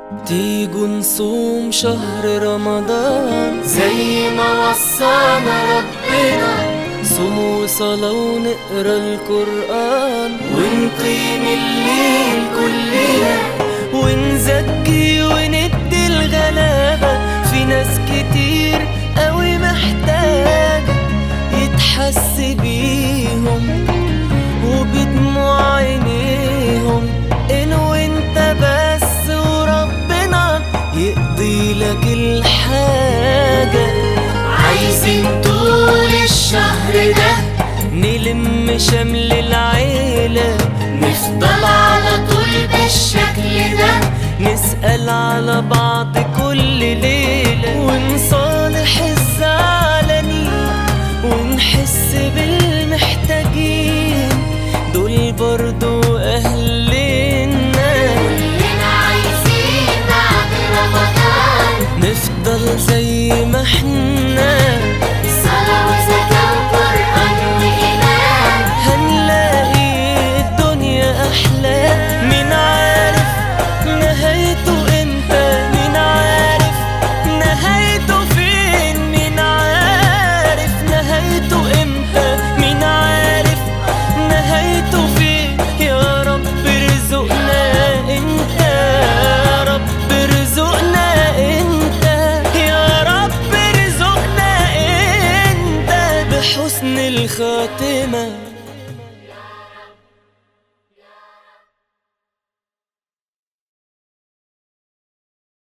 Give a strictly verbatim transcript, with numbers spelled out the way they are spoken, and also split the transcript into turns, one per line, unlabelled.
تيجوا نصوم شهر رمضان
زي ما وصانا ربنا،
صوم وصلاة ونقرا القرآن
ونقيم الليل كلنا،
ونزكي وندي الغلابة. في ناس كتير قوي محتاجة يتحس بيهم وبدموع عينيهم، إن وانت بس وربنا يقضي لك الحاجة.
عايزين طول الشهر ده
نلم شمل العيلة،
نفضل على طول بالشكل ده،
نسأل على بعض كل ليلة، ونصالح الزعلانين ونحس بالمحتاجين، دول برضو أهلنا.
كلنا عايزين بعد رمضان
نفضل زي ما احنا،
صلاة وزكاة وقرآن وإيمان،
هنلاقي الدنيا أحلى. مين عارف نهايته امتى؟ مين عارف نهايته فين؟ مين عارف نهايته امتى؟ مين عارف نهايته فين؟ يا رب ارزقنا انت، يا رب ارزقنا انت، يا رب ارزقنا انت بحسن الخاتمة.